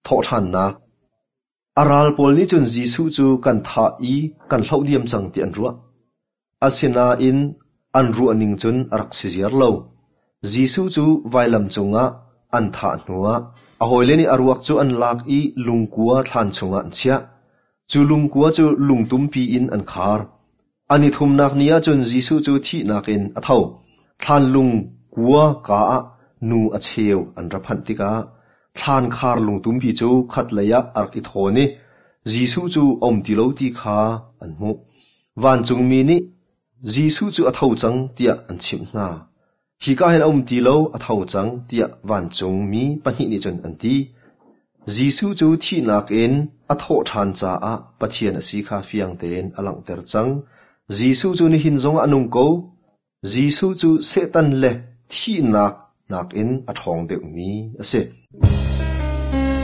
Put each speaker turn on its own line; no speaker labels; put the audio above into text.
tho than nak aral pol ni chun Jisu chu kan tha I kan hlodiam chang ti an ruwa asina in an ru aning chun arak siziar lo Jisu chu vailam chunga an tha nuwa ahoileni aruak chu an lak I lungkua thlan chunga an chia chu lungkua chu lungtumpi in an khar ani thumnak nia chun Jisu chu thi nakin athau thlan lungkua ka nu acheu an raphan tika thlan khar lungtumpi chu khatlaya arki thoni Jisu chu omtilo ti kha an mu wan chung mi ni Jisu chu athau chang tia an chim na hi ka hen omtilo athau chang tia wan chung mi pani ni chun an ti Jisu chu thi nakin atho than cha a pathian asi kha fiang ten alang ter chang Jisu chu ni hin zong anung ko Jisu chu setan le thi nak in athong deuh mi ase